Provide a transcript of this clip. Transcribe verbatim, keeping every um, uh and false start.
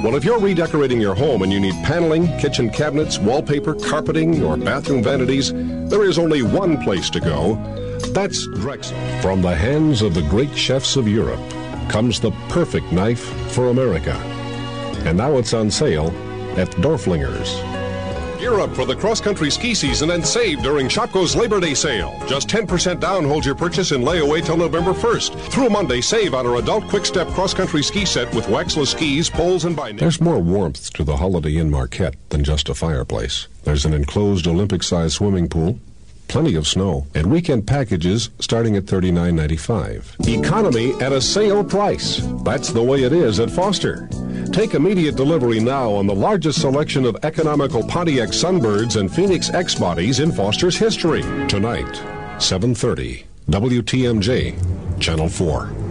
Well, if you're redecorating your home and you need paneling, kitchen cabinets, wallpaper, carpeting, or bathroom vanities, there is only one place to go. That's Drexel. From the hands of the great chefs of Europe comes the perfect knife for America. And now it's on sale at Dorflinger's. Gear up for the cross-country ski season and save during Shopko's Labor Day sale. Just ten percent down holds your purchase in layaway till November first. Through Monday, save on our adult quick-step cross-country ski set with waxless skis, poles, and bindings. There's more warmth to the Holiday Inn Marquette than just a fireplace. There's an enclosed Olympic-sized swimming pool, plenty of snow, and weekend packages starting at thirty-nine ninety-five. Economy at a sale price. That's the way it is at Foster. Take immediate delivery now on the largest selection of economical Pontiac Sunbirds and Phoenix X-Bodies in Foster's history. Tonight, seven thirty, W T M J, Channel four.